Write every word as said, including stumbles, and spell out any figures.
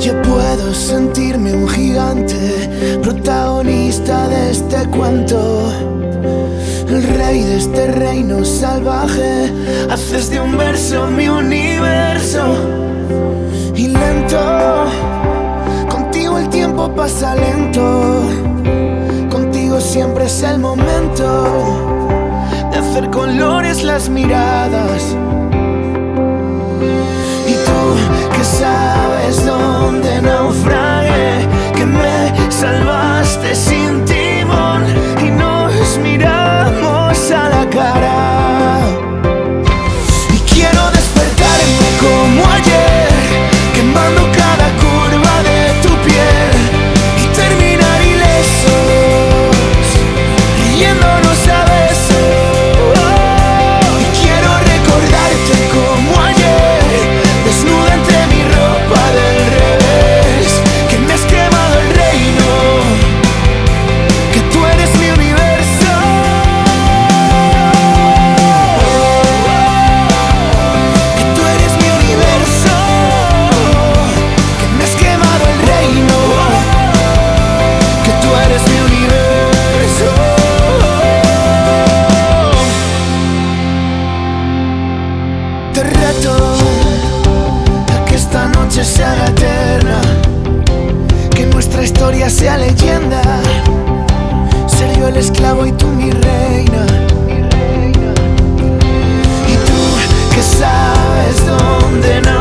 Yo puedo sentirme un gigante, protagonista de este cuento, el rey de este reino salvaje. Haces de un verso mi universo. Y lento, contigo el tiempo pasa lento. Contigo siempre es el momento de hacer colores las miradas. Y tú que sabes dónde naufragué, que me salvaste sin timón y nos miramos a la cara. Y quiero despertarme como ayer, quemando cada curva de tu piel y terminar ilesos, riéndonos a besos. Y quiero recordarte como ayer, desnuda entre mi ropa del revés, que me has quemado el reino, que tú eres mi universo, que tú eres mi universo, que me has quemado el reino, que tú eres mi universo. Te reto a que esta noche se haga eterna, que nuestra historia sea leyenda, ser yo el esclavo y tú mi reina. Y tú que sabes dónde nacer,